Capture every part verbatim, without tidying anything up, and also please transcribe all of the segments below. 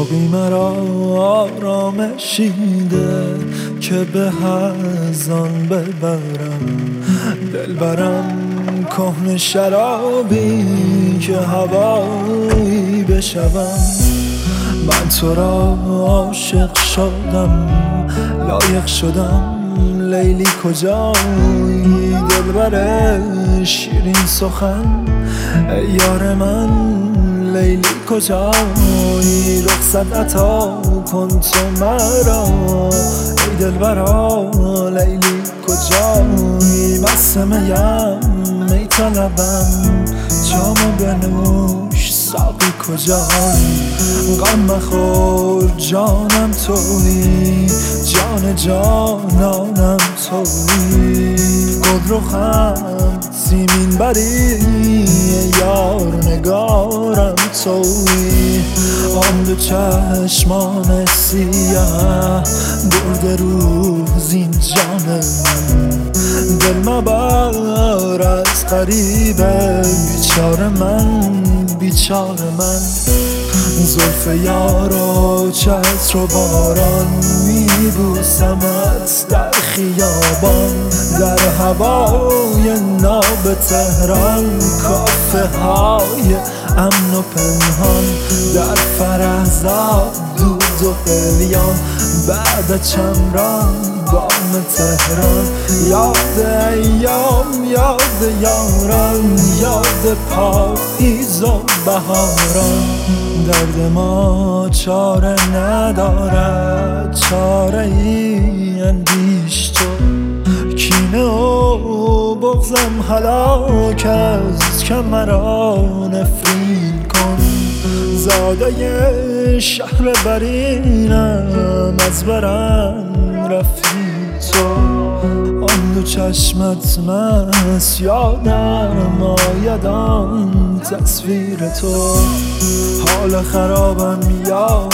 خوابی مرا آرامشیده که به از آن ببرم دل برم کهنه شرابی که هوایی بشوم. من تو را عاشق شدم لایق شدم لیلی کجایی دلبر شیرین سخن ای یار من لیلی کجایی رخصت عطا کن تو مرا ای دلبرا لیلی کجایی مست میم می طلبم جامو بنوش ساقی کجایی غم مخور جانم تویی جان جانانم تویی گلرخم سیمین بری یار نگارم تویی آن دو چشمان سیاه برده روز این جان من دل مبر از غریبه بیچاره من بیچاره من زلف یار و چتر و باران میبوسمت در خیابان در هوای ناب تهران کافه های امن و پنهان در فرهزاد دود و قلیان بعد چمران بام تهران یاد ایام یاد یاران یاد پاییز و بهاران درد ما چاره ندارد چاره ای اندیش تو کینه و بغضم هلاک است که مرا نفرین کن زاده شهر برینم از برم رفتی تو آن دو چشمت مست یادم آید آن تصویر تو حال خرابم یار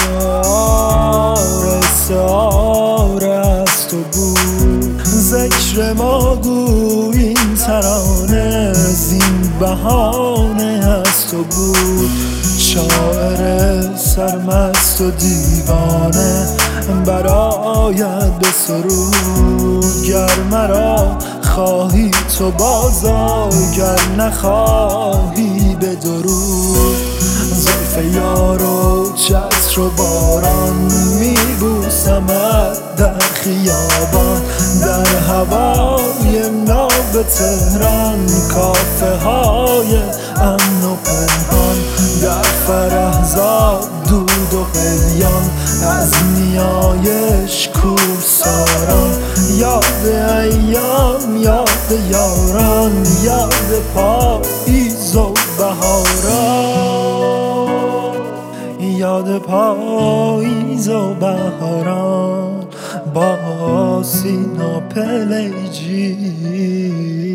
استعاره از تو بود ذکر ما گو این ترانه زین بهانه از تو بود شاعر سرمست و دیوانه برایت به سرود گر مرا خواهی تو بازا گر نخواهی به درود زلف یار و چتر و باران میبوسمت در خیابان در هوای ناب تهران کافه های امن و پنهان در فرهزاد دود و قلیان از نیایش کوهساران یاد ایام یاد یاران یاد پاییز و بهاران یاد پاییز و بهاران با سینا پلیجی